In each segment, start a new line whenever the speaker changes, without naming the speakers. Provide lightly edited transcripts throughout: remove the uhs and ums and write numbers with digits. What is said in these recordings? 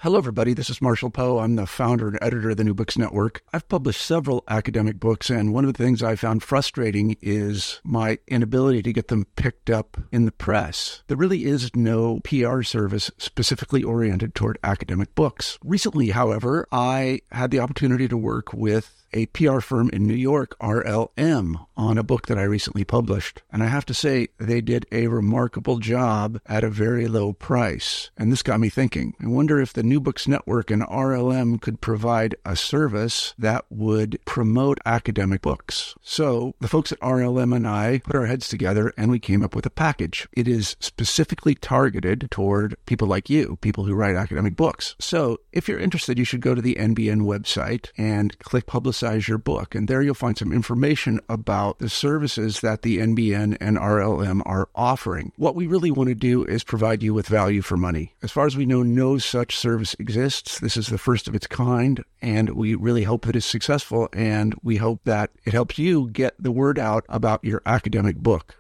Hello, everybody. This is Marshall Poe. I'm the founder and editor of the New Books Network. I've published several academic books, and one of the things I found frustrating is my inability to get them picked up in the press. There really is no PR service specifically oriented toward academic books. Recently, however, I had the opportunity to work with a PR firm in New York, RLM, on a book that I recently published. And I have to say, they did a remarkable job at a very low price. And this got me thinking. I wonder if the New Books Network and RLM could provide a service that would promote academic books. So the folks at RLM and I put our heads together and we came up with a package. It is specifically targeted toward people like you, people who write academic books. So if you're interested, you should go to the NBN website and click Publicize Your Book. And there you'll find some information about the services that the NBN and RLM are offering. What we really want to do is provide you with value for money. As far as we know, no such service exists. This is the first of its kind, and we really hope that it's successful, and we hope that it helps you get the word out about your academic book.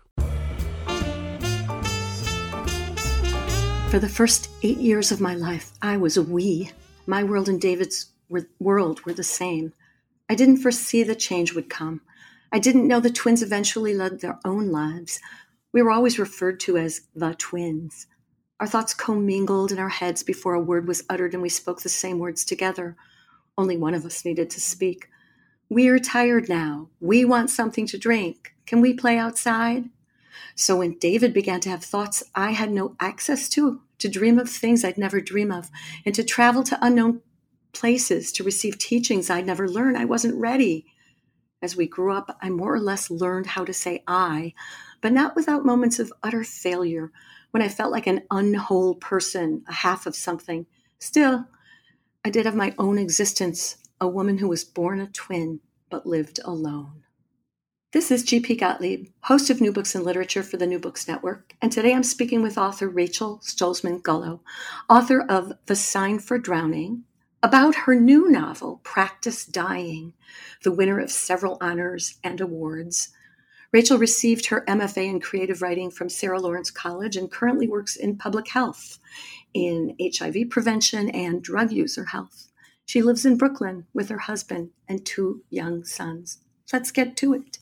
For the first 8 years of my life, I was a we. My world and David's world were the same. I didn't foresee the change would come. I didn't know the twins eventually led their own lives. We were always referred to as the twins. Our thoughts commingled in our heads before a word was uttered and we spoke the same words together. Only one of us needed to speak. We're tired now. We want something to drink. Can we play outside? So when David began to have thoughts I had no access to dream of things I'd never dream of, and to travel to unknown places to receive teachings I'd never learned, I wasn't ready. As we grew up, I more or less learned how to say I, but not without moments of utter failure, when I felt like an unwhole person, a half of something. Still, I did have my own existence, a woman who was born a twin, but lived alone. This is G.P. Gottlieb, host of New Books and Literature for the New Books Network, and today I'm speaking with author Rachel Stolzmann Gullo, author of The Sign for Drowning, about her new novel, Practice Dying, the winner of several honors and awards. Rachel received her MFA in creative writing from Sarah Lawrence College and currently works in public health, in HIV prevention and drug user health. She lives in Brooklyn with her husband and 2 young sons. Let's get to it.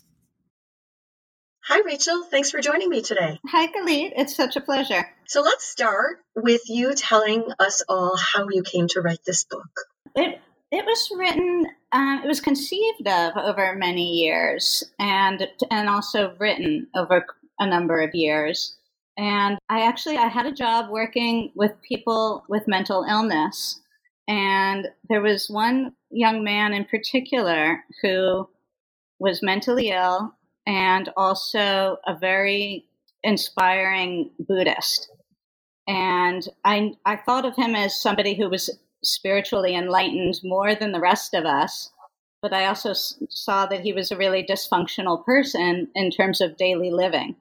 Hi, Rachel. Thanks for joining me today.
Hi, Galit. It's such a pleasure.
So let's start with you telling us all how you came to write this book.
It was written, it was conceived of over many years and also written over a number of years. And I had a job working with people with mental illness. And there was one young man in particular who was mentally ill and also a very inspiring Buddhist. And I thought of him as somebody who was spiritually enlightened more than the rest of us, but I also saw that he was a really dysfunctional person in terms of daily living.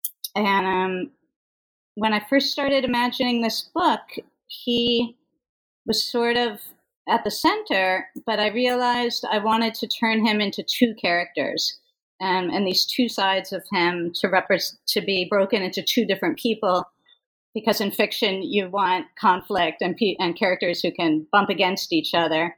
And when I first started imagining this book, he was sort of at the center, but I realized I wanted to turn him into 2 characters. And these 2 sides of him to be broken into 2 different people, because in fiction you want conflict and characters who can bump against each other.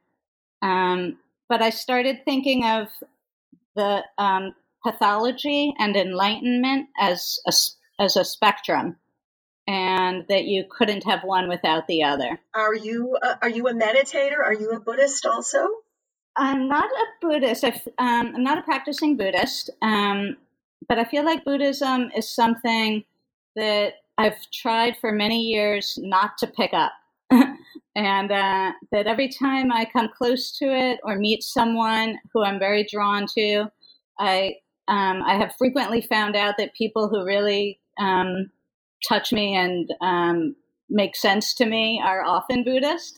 But I started thinking of the pathology and enlightenment as a spectrum, and that you couldn't have one without the other.
Are you a meditator? Are you a Buddhist also?
I'm not a Buddhist. I'm not a practicing Buddhist, but I feel like Buddhism is something that I've tried for many years not to pick up. And that every time I come close to it or meet someone who I'm very drawn to, I have frequently found out that people who really touch me and make sense to me are often Buddhist.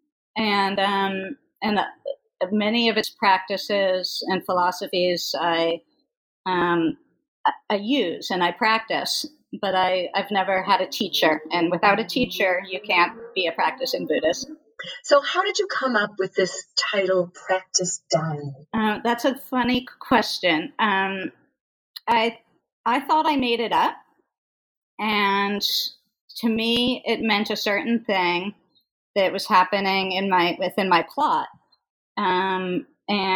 And many of its practices and philosophies I use and I practice, but I've never had a teacher. And without a teacher, you can't be a practicing Buddhist.
So how did you come up with this title, Practice Dying?
That's a funny question. I thought I made it up. And to me, it meant a certain thing. that was happening within my plot. And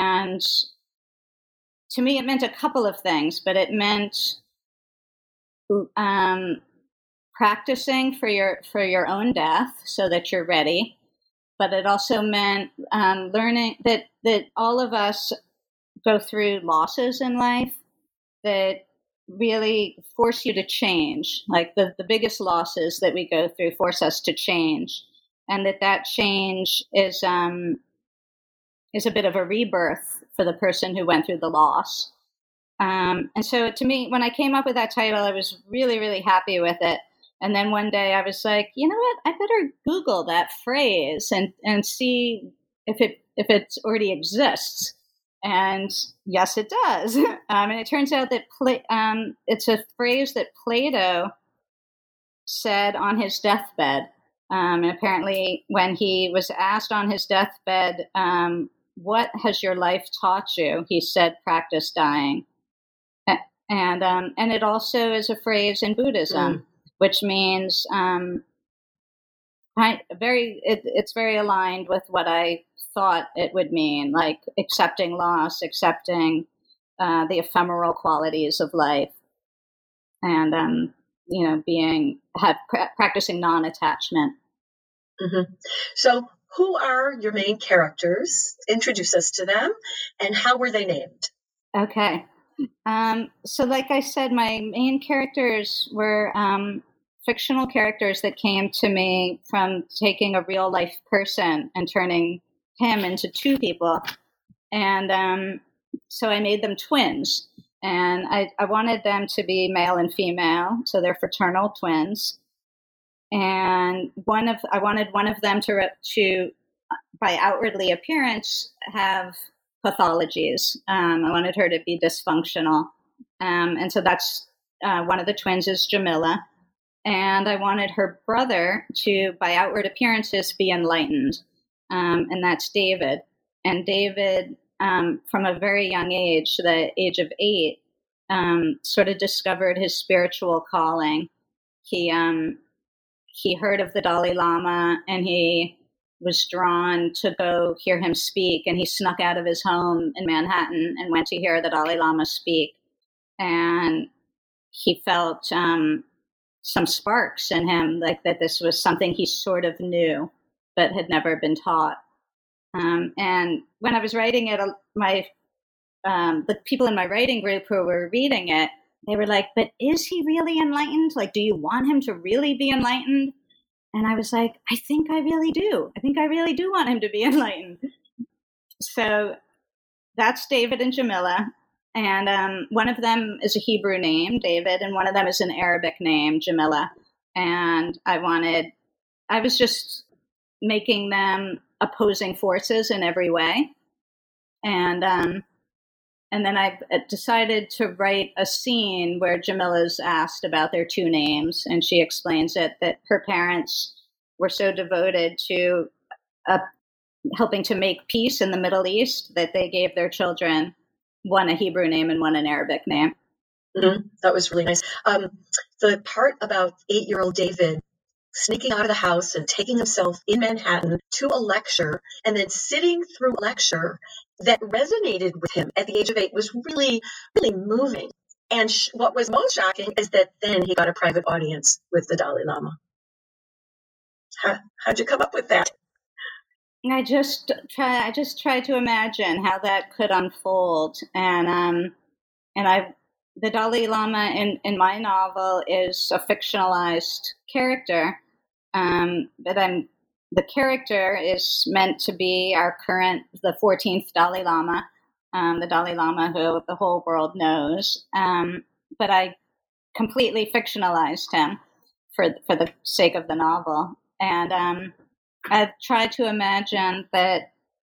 to me, it meant a couple of things, but it meant practicing for your own death so that you're ready. But it also meant learning that all of us go through losses in life that really force you to change. Like the biggest losses that we go through force us to change, and that change is a bit of a rebirth for the person who went through the loss. And so to me, when I came up with that title, I was really, really happy with it. And then one day I was like, you know what, I better Google that phrase and see if it already exists. And yes, it does. And it turns out that it's a phrase that Plato said on his deathbed. And apparently when he was asked on his deathbed, what has your life taught you? He said, practice dying. And it also is a phrase in Buddhism, which means it's very aligned with what I thought it would mean, like accepting loss, accepting the ephemeral qualities of life, and practicing non-attachment.
Mm-hmm. So, who are your main characters? Introduce us to them, and how were they named?
Okay. So like I said, my main characters were fictional characters that came to me from taking a real life person and turning him into two people. And so I made them twins. And I wanted them to be male and female, so they're fraternal twins. And I wanted one of them to by outwardly appearance, have pathologies. I wanted her to be dysfunctional. And so that's one of the twins is Jamila. And I wanted her brother to, by outward appearances, be enlightened. And that's David. And David, from a very young age, the age of 8, sort of discovered his spiritual calling. He heard of the Dalai Lama, and he was drawn to go hear him speak, and he snuck out of his home in Manhattan and went to hear the Dalai Lama speak. And he felt some sparks in him, like that this was something he sort of knew, but had never been taught. And when I was writing it, the people in my writing group who were reading it, they were like, but is he really enlightened? Like, do you want him to really be enlightened? And I was like, I think I really do. I think I really do want him to be enlightened. So that's David and Jamila. And one of them is a Hebrew name, David, and one of them is an Arabic name, Jamila. And I was just making them opposing forces in every way. And then I decided to write a scene where Jamila's asked about their two names, and she explains it, that her parents were so devoted to helping to make peace in the Middle East that they gave their children one a Hebrew name and one an Arabic name.
Mm-hmm. That was really nice. The part about 8-year-old David sneaking out of the house and taking himself in Manhattan to a lecture, and then sitting through a lecture that resonated with him at the age of 8 was really, really moving. And what was most shocking is that then he got a private audience with the Dalai Lama. How'd you come up with that?
I just try to imagine how that could unfold, and the Dalai Lama in my novel is a fictionalized character, but the character is meant to be the 14th Dalai Lama, the Dalai Lama who the whole world knows. But I completely fictionalized him for the sake of the novel, and I tried to imagine that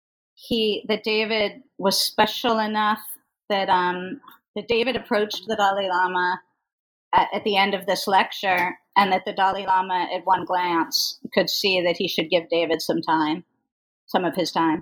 David was special enough that David approached the Dalai Lama at the end of this lecture, and that the Dalai Lama at one glance could see that he should give David some of his time.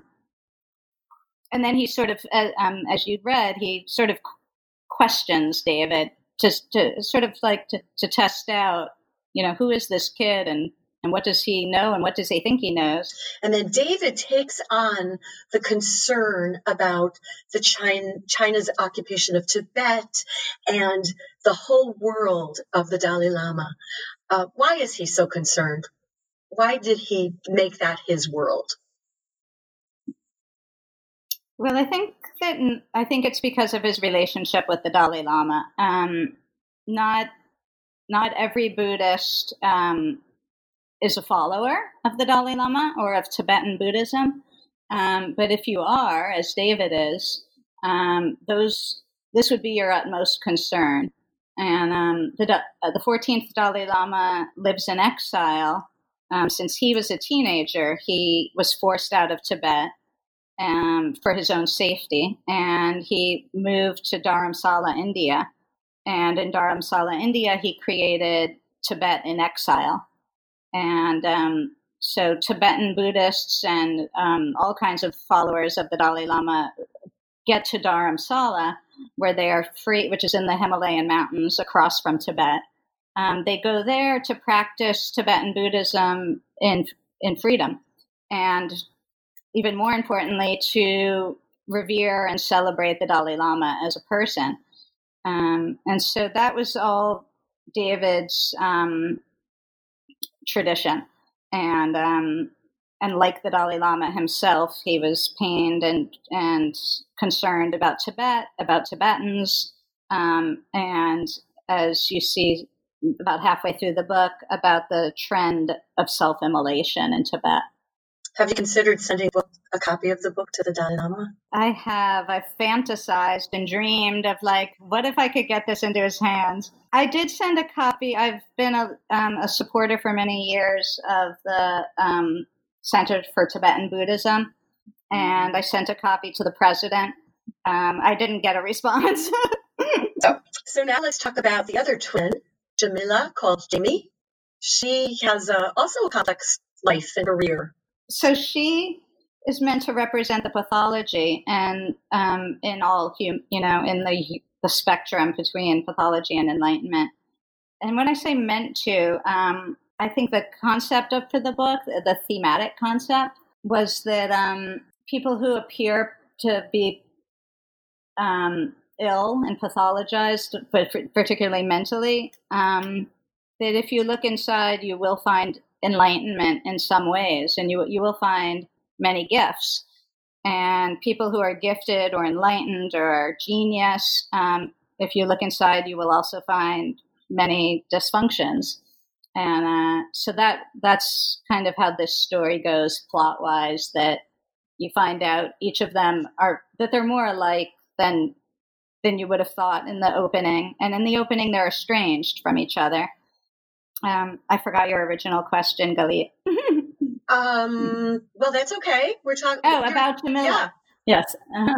And then he sort of, as you'd read, he sort of questions David to sort of like to test out, who is this kid and And what does he know and what does he think he knows?
And then David takes on the concern about China's occupation of Tibet and the whole world of the Dalai Lama. Why is he so concerned? Why did he make that his world?
Well, I think it's because of his relationship with the Dalai Lama. Not every Buddhist is a follower of the Dalai Lama or of Tibetan Buddhism, but if you are, as David is, this would be your utmost concern. And the 14th Dalai Lama lives in exile. Since he was a teenager, he was forced out of Tibet for his own safety, and he moved to Dharamsala, India. And in Dharamsala, India, he created Tibet in exile. And so Tibetan Buddhists and all kinds of followers of the Dalai Lama get to Dharamsala, where they are free, which is in the Himalayan mountains across from Tibet. They go there to practice Tibetan Buddhism in freedom, and even more importantly, to revere and celebrate the Dalai Lama as a person. And so that was all David's tradition. And like the Dalai Lama himself, he was pained and concerned about Tibet, about Tibetans, and as you see about halfway through the book, about the trend of self-immolation in Tibet.
Have you considered sending a copy of the book to the Dalai Lama?
I have. I've fantasized and dreamed of, what if I could get this into his hands? I did send a copy. I've been a supporter for many years of the Center for Tibetan Buddhism, and I sent a copy to the president. I didn't get a response.
So now let's talk about the other twin, Jamila, called Jamie. She has also a complex life and career.
So she is meant to represent the pathology, and in all, in the spectrum between pathology and enlightenment. And when I say meant to, I think the concept for the book, the thematic concept, was that people who appear to be ill and pathologized, but particularly mentally, that if you look inside, you will find enlightenment in some ways, and you will find many gifts. And people who are gifted or enlightened or are genius, if you look inside, you will also find many dysfunctions. And so that's kind of how this story goes plot-wise, that you find out each of them that they're more alike than you would have thought in the opening. And in the opening, they're estranged from each other. I forgot your original question, Galit.
Well, that's okay. We're talking.
About Jamila.
Yeah.
Yes.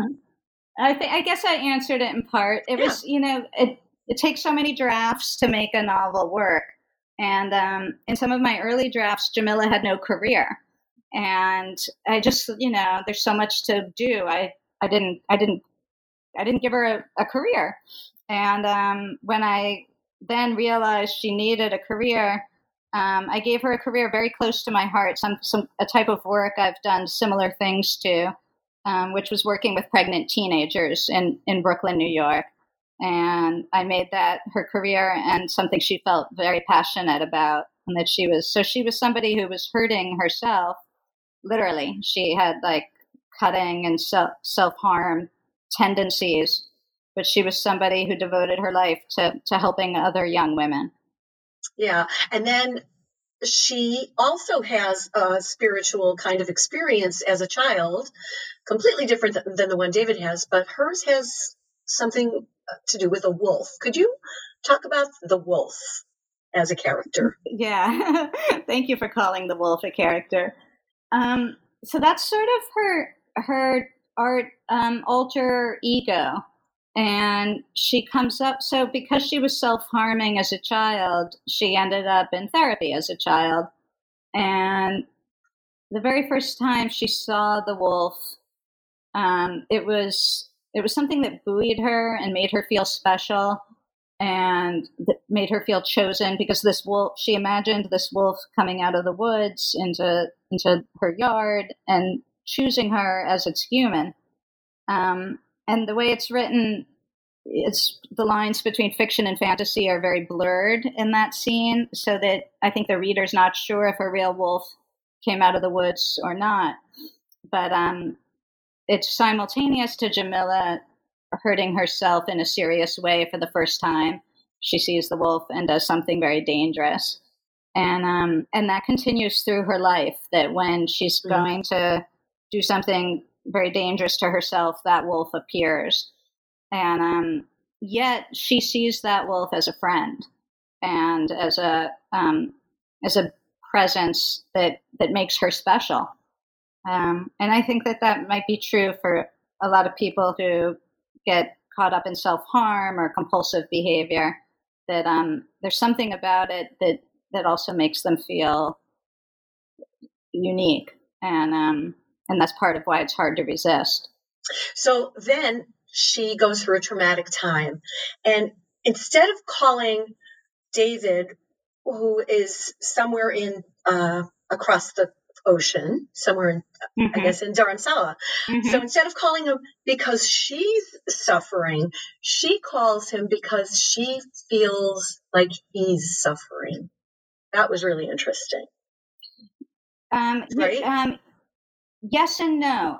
I guess I answered it in part. It was, it takes so many drafts to make a novel work. And in some of my early drafts, Jamila had no career. And I just, there's so much to do. I didn't give her a career. And when I then realized she needed a career, I gave her a career very close to my heart, a type of work I've done similar things to, which was working with pregnant teenagers in Brooklyn, New York. And I made that her career and something she felt very passionate about. And that she was somebody who was hurting herself, literally. She had cutting and self-harm tendencies, but she was somebody who devoted her life to helping other young women.
Yeah. And then she also has a spiritual kind of experience as a child, completely different than the one David has, but hers has something to do with a wolf. Could you talk about the wolf as a character?
Yeah. Thank you for calling the wolf a character. So that's sort of her art alter ego. And she comes up, so because she was self-harming as a child, she ended up in therapy as a child. And the very first time she saw the wolf, it was something that buoyed her and made her feel special. and that made her feel chosen because this wolf, she imagined this wolf coming out of the woods into her yard and choosing her as its human. And the way it's written, it's the lines between fiction and fantasy are very blurred in that scene, so that I think the reader's not sure if a real wolf came out of the woods or not. But it's simultaneous to Jamila hurting herself in a serious way for the first time. She sees the wolf and does something very dangerous. And that continues through her life, that when she's going to do something very dangerous to herself, that wolf appears. And yet she sees that wolf as a friend and as a presence that makes her special. And I think that might be true for a lot of people who get caught up in self-harm or compulsive behavior, that there's something about it that also makes them feel unique. And that's part of why it's hard to resist.
So then she goes through a traumatic time. And instead of calling David, who is somewhere in across the ocean, somewhere in, I guess, in Dharamsala. So instead of calling him because she's suffering, she calls him because she feels like he's suffering. That was really interesting. Right?
Yes and no.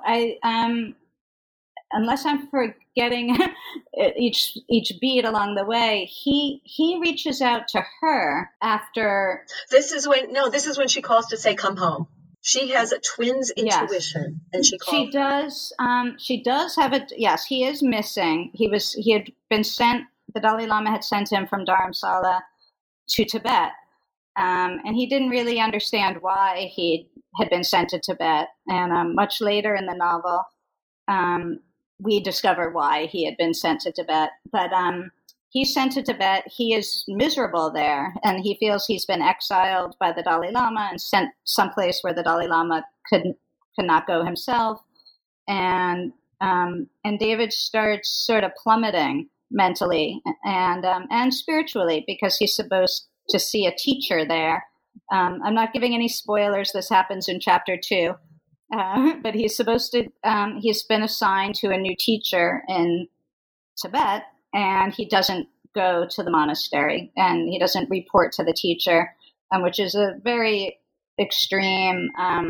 Unless I'm forgetting each beat along the way, he reaches out to her after.
This is when she calls to say, "Come home." She has a twin's intuition, and she calls.
She does have a. Yes, he is missing. He had been sent. The Dalai Lama had sent him from Dharamsala to Tibet, and he didn't really understand why he had been sent to Tibet. And much later in the novel, we discover why he had been sent to Tibet. But he's sent to Tibet. He is miserable there, and he feels he's been exiled by the Dalai Lama and sent someplace where the Dalai Lama could not go himself. And David starts sort of plummeting mentally and spiritually because he's supposed to see a teacher there. I'm not giving any spoilers. This happens in chapter 2. But he's supposed to, he's been assigned to a new teacher in Tibet, and he doesn't go to the monastery, and he doesn't report to the teacher, which is a very extreme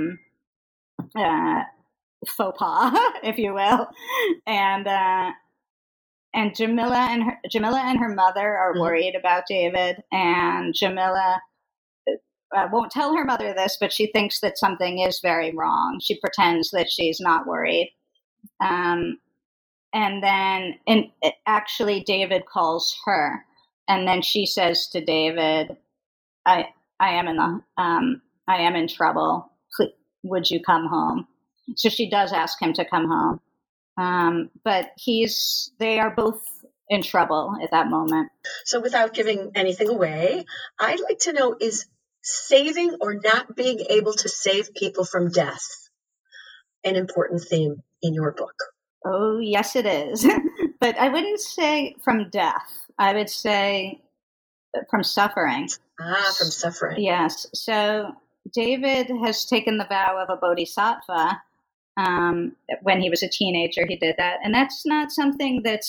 faux pas, if you will. And Jamila and her mother are worried about David, and Jamila won't tell her mother this, but she thinks that something is very wrong. She pretends that she's not worried. And then actually David calls her, and then she says to David, I am in trouble. Please, would you come home? So she does ask him to come home. But they are both in trouble at that moment. So
without giving anything away, I'd like to know, is saving or not being able to save people from death an important theme in your book?
Oh, yes, it is. But I wouldn't say from death. I would say from suffering.
From suffering.
Yes. So David has taken the vow of a bodhisattva. When he was a teenager, he did that. And that's not something that's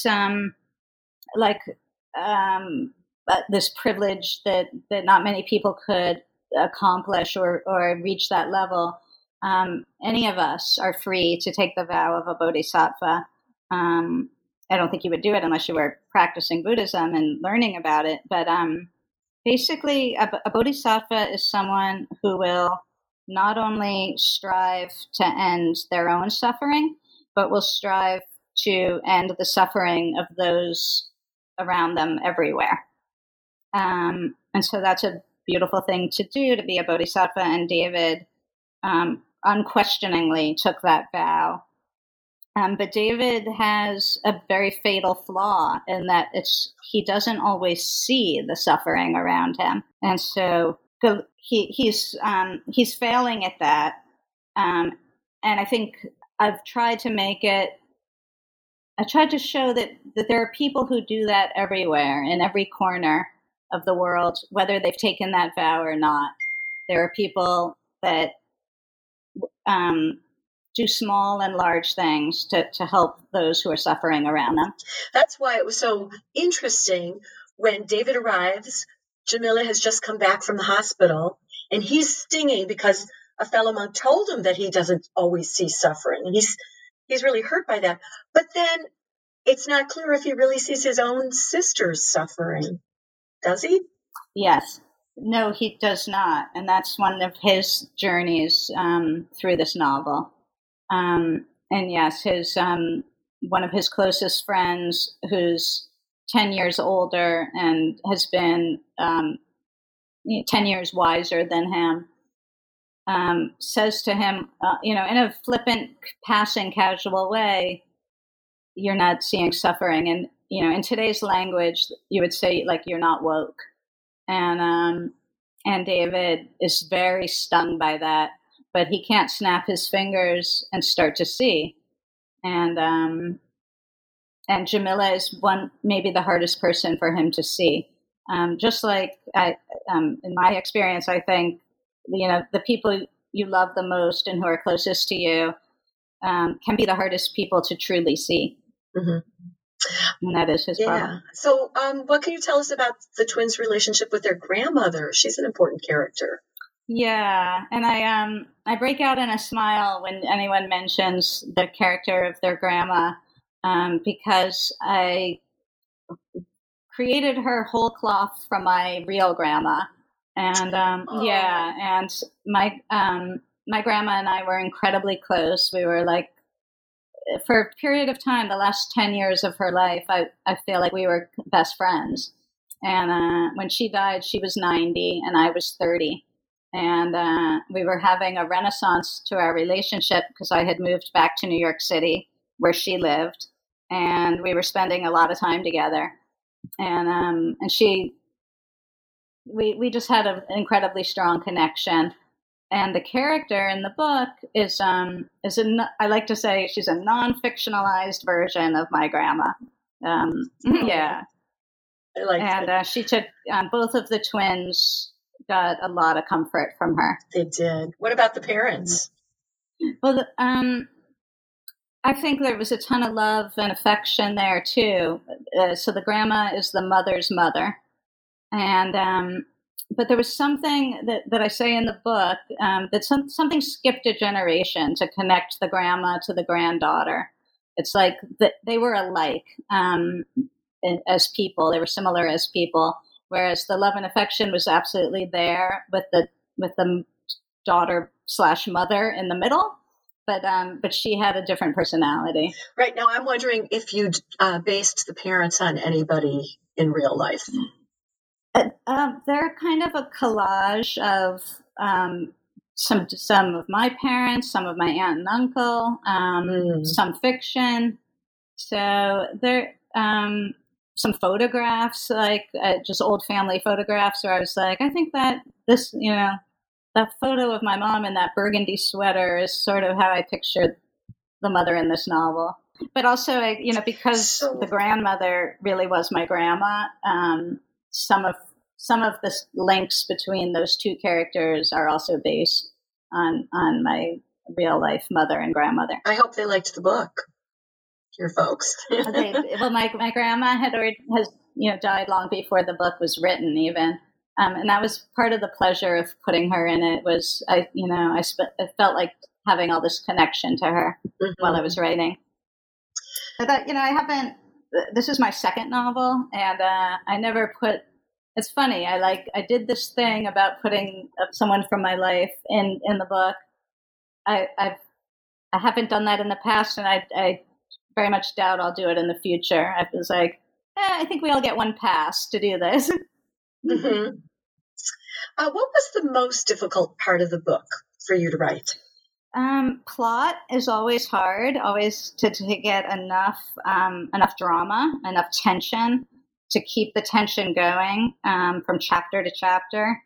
this privilege that not many people could accomplish or reach that level. Any of us are free to take the vow of a bodhisattva. I don't think you would do it unless you were practicing Buddhism and learning about it. But basically, a bodhisattva is someone who will not only strive to end their own suffering, but will strive to end the suffering of those around them everywhere. And so that's a beautiful thing to do, to be a bodhisattva. And David unquestioningly took that vow. But David has a very fatal flaw in that he doesn't always see the suffering around him. And so he's failing at that. And I think I've tried to make it I tried to show that there are people who do that everywhere, in every corner of the world, whether they've taken that vow or not. There are people that do small and large things to help those who are suffering around them.
That's why it was so interesting when David arrives. Jamila has just come back from the hospital, and he's stinging because a fellow monk told him that he doesn't always see suffering, and he's really hurt by that. But then it's not clear if he really sees his own sister's suffering. Does he?
Yes. No, he does not. And that's one of his journeys through this novel. And yes, his one of his closest friends, who's 10 years older and has been 10 years wiser than him, says to him, in a flippant, passing, casual way, "You're not seeing suffering." And, in today's language, you would say, like, "You're not woke." And David is very stung by that, but he can't snap his fingers and start to see. And Jamila is maybe the hardest person for him to see. Just like in my experience, I think, the people you love the most and who are closest to you can be the hardest people to truly see. Mm-hmm. And that is his problem.
So what can you tell us about the twins' relationship with their grandmother? She's an important character.
Yeah, and I break out in a smile when anyone mentions the character of their grandma, because I created her whole cloth from my real grandma. And and my grandma and I were incredibly close. We were like, for a period of time, the last 10 years of her life, I feel like we were best friends. And when she died, she was 90 and I was 30. And we were having a renaissance to our relationship because I had moved back to New York City where she lived. And we were spending a lot of time together. And we just had an incredibly strong connection. And the character in the book is I like to say she's a non-fictionalized version of my grandma. Yeah.
I like that.
And she took, both of the twins got a lot of comfort from her.
They did. What about the parents?
Well, I think there was a ton of love and affection there too. So the grandma is the mother's mother. And, but there was something that I say in the book, that something skipped a generation to connect the grandma to the granddaughter. It's like they were alike as people. They were similar as people, whereas the love and affection was absolutely there with the daughter / mother in the middle. But she had a different personality.
Right. Now I'm wondering if you based the parents on anybody in real life.
They're kind of a collage of some of my parents, some of my aunt and uncle, some fiction. So there some photographs, like just old family photographs, where I was like, I think that this, that photo of my mom in that burgundy sweater is sort of how I pictured the mother in this novel. But also, because the grandmother really was my grandma, some of the links between those two characters are also based on my real life mother and grandmother.
I hope they liked the book, your folks.
My grandma has died long before the book was written, even, and that was part of the pleasure of putting her in it. Was I felt like having all this connection to her while I was writing. But I haven't. This is my second novel, and I never put. It's funny. I did this thing about putting someone from my life in the book. I haven't done that in the past, and I very much doubt I'll do it in the future. I was like, I think we all get one pass to do this.
Mm-hmm. What was the most difficult part of the book for you to write?
Plot is always hard. Always to get enough drama, enough tension, to keep the tension going from chapter to chapter.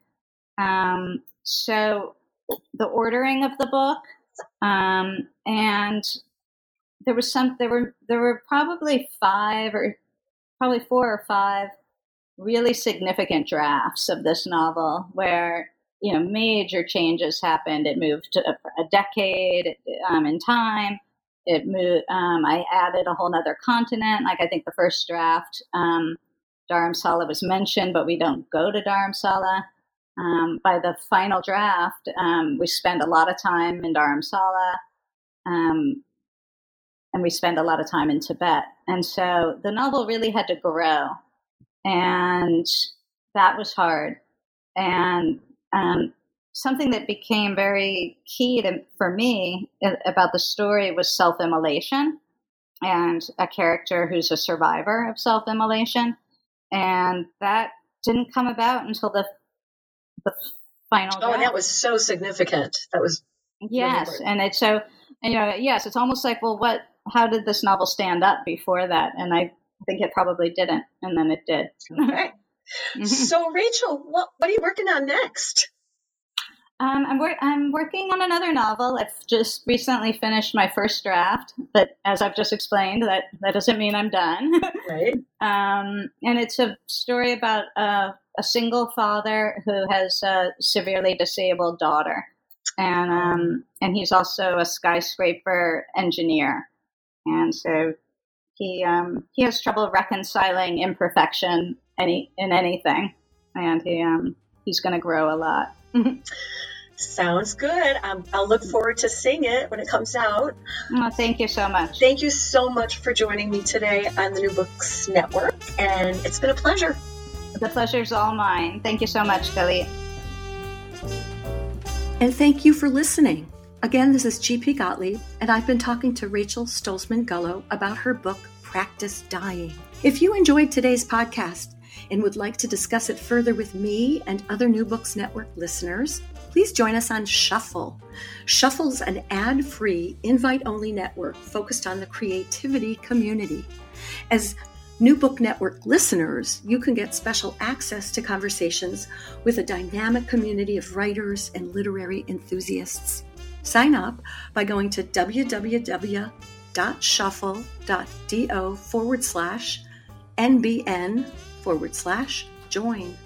So the ordering of the book, and there were probably four or five really significant drafts of this novel where, major changes happened. It moved a decade in time. It moved. I added a whole nother continent. Like I think the first draft, Dharamsala was mentioned, but we don't go to Dharamsala. By the final draft, we spend a lot of time in Dharamsala, and we spend a lot of time in Tibet. And so the novel really had to grow, and that was hard. And something that became very key for me about the story was self-immolation, and a character who's a survivor of self-immolation. And that didn't come about until the final draft.
And that was so significant. That was
yes,
really
and it's so, yes, it's almost like, well, how did this novel stand up before that? And I think it probably didn't, and then it did.
Okay. So, Rachel, what are you working on next?
I'm working on another novel. I've just recently finished my first draft, but as I've just explained, that doesn't mean I'm done.
Right.
And it's a story about a single father who has a severely disabled daughter, and he's also a skyscraper engineer, and so he has trouble reconciling imperfection in anything, and he's going to grow a lot.
Sounds good. I'll look forward to seeing it when it comes out.
Oh, thank you so much.
Thank you so much for joining me today on the New Books Network, and it's been a pleasure.
The pleasure's all mine. Thank you so much, Galit.
And thank you for listening. Again, this is G.P. Gottlieb, and I've been talking to Rachel Stolzman-Gullo about her book, Practice Dying. If you enjoyed today's podcast and would like to discuss it further with me and other New Books Network listeners, please join us on Shuffle. Shuffle's an ad-free, invite-only network focused on the creativity community. As New Book Network listeners, you can get special access to conversations with a dynamic community of writers and literary enthusiasts. Sign up by going to www.shuffle.do/NBN/join.